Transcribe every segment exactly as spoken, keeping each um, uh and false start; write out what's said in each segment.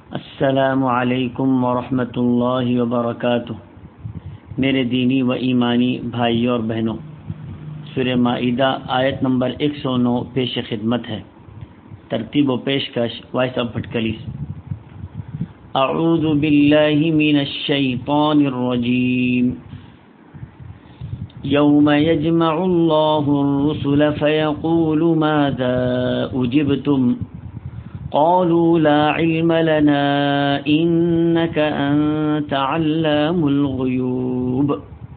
السلام علیکم ورحمۃ اللہ وبرکاتہ۔ میرے دینی و ایمانی بھائیوں اور بہنوں، سورہ مائدہ آیت نمبر ایک سو نو پیش خدمت ہے۔ ترتیب و پیشکش وائس آف بھٹکلیس۔ اعوذ باللہ من الشیطان الرجیم۔ یوم یجمع اللہ الرسل فیقول ماذا اجبتم قالوا لا علم لنا انك انت علام الغیوب۔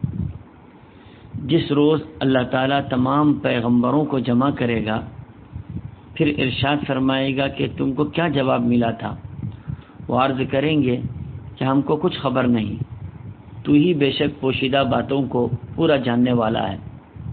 جس روز اللہ تعالیٰ تمام پیغمبروں کو جمع کرے گا، پھر ارشاد فرمائے گا کہ تم کو کیا جواب ملا تھا؟ وہ عرض کریں گے کہ ہم کو کچھ خبر نہیں، تو ہی بے شک پوشیدہ باتوں کو پورا جاننے والا ہے۔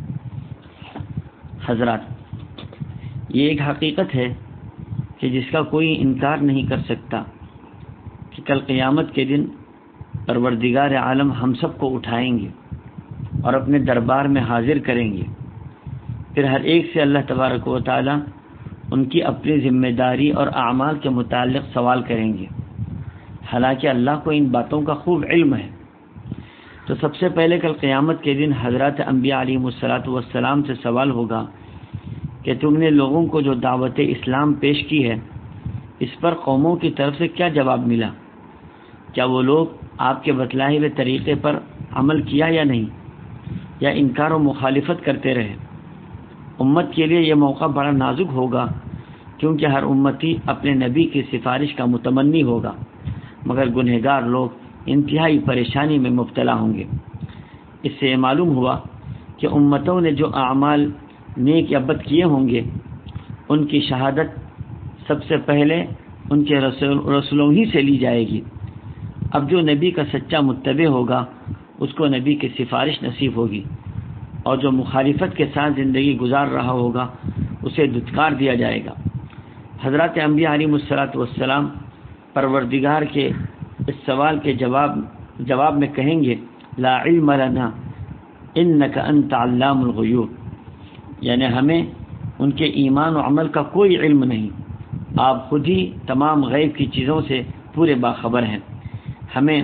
حضرات، یہ ایک حقیقت ہے کہ جس کا کوئی انکار نہیں کر سکتا کہ کل قیامت کے دن پروردگار عالم ہم سب کو اٹھائیں گے اور اپنے دربار میں حاضر کریں گے۔ پھر ہر ایک سے اللہ تبارک و تعالی ان کی اپنی ذمہ داری اور اعمال کے متعلق سوال کریں گے، حالانکہ اللہ کو ان باتوں کا خوب علم ہے۔ تو سب سے پہلے کل قیامت کے دن حضرات انبیاء علیہ الصلوۃ والسلام سے سوال ہوگا کہ تم نے لوگوں کو جو دعوت اسلام پیش کی ہے، اس پر قوموں کی طرف سے کیا جواب ملا؟ کیا وہ لوگ آپ کے بتلائے ہوئے طریقے پر عمل کیا یا نہیں، یا انکار و مخالفت کرتے رہے؟ امت کے لیے یہ موقع بڑا نازک ہوگا، کیونکہ ہر امتی اپنے نبی کی سفارش کا متمنی ہوگا، مگر گنہگار لوگ انتہائی پریشانی میں مبتلا ہوں گے۔ اس سے یہ معلوم ہوا کہ امتوں نے جو اعمال نیک یا بد کیے ہوں گے، ان کی شہادت سب سے پہلے ان کے رسول رسولوں ہی سے لی جائے گی۔ اب جو نبی کا سچا متبع ہوگا، اس کو نبی کی سفارش نصیب ہوگی، اور جو مخالفت کے ساتھ زندگی گزار رہا ہوگا، اسے دھتکار دیا جائے گا۔ حضرات انبیاء علیہ الصلوۃ والسلام پروردگار کے اس سوال کے جواب جواب میں کہیں گے، لا علم لنا انک انت علام الغیوب، یعنی ہمیں ان کے ایمان و عمل کا کوئی علم نہیں، آپ خود ہی تمام غیب کی چیزوں سے پورے باخبر ہیں۔ ہمیں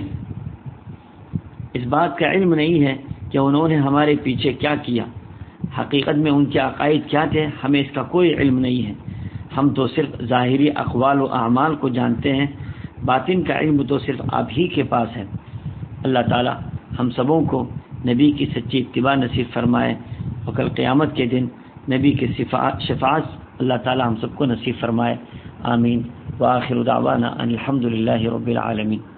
اس بات کا علم نہیں ہے کہ انہوں نے ہمارے پیچھے کیا کیا، حقیقت میں ان کے عقائد کیا تھے، ہمیں اس کا کوئی علم نہیں ہے۔ ہم تو صرف ظاہری اقوال و اعمال کو جانتے ہیں، باطن کا علم تو صرف آپ ہی کے پاس ہے۔ اللہ تعالی ہم سبوں کو نبی کی سچی اتباع نصیب فرمائے، اور کل قیامت کے دن نبی کی شفاعت اللہ تعالی ہم سب کو نصیب فرمائے۔ آمین۔ وآخر دعوانا ان الحمد للہ رب العالمین۔